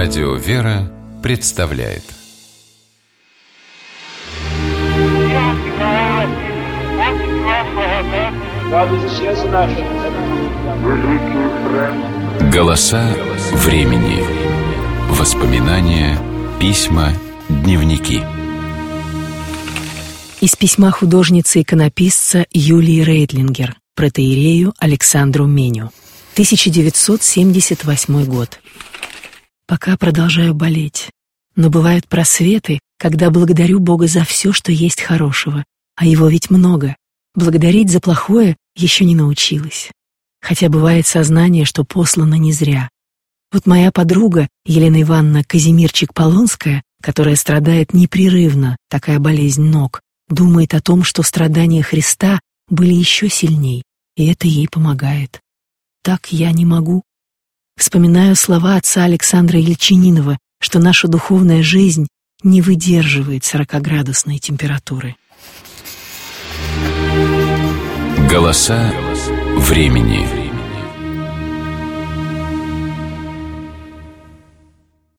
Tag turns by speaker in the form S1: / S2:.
S1: Радио «Вера» представляет. Голоса времени. Воспоминания, письма, дневники.
S2: Из письма художницы-иконописца Юлии Рейдлингер протоиерею Александру Меню. 1978 год. Пока продолжаю болеть, но бывают просветы, когда благодарю Бога за все, что есть хорошего, а Его ведь много. Благодарить за плохое еще не научилась. Хотя бывает сознание, что послано не зря. Вот моя подруга Елена Ивановна Казимирчик-Полонская, которая страдает непрерывно, такая болезнь ног, думает о том, что страдания Христа были еще сильней, и это ей помогает. Так я не могу. Вспоминаю слова отца Александра Ельчининова, что наша духовная жизнь не выдерживает 40-градусной температуры.
S1: Голоса времени.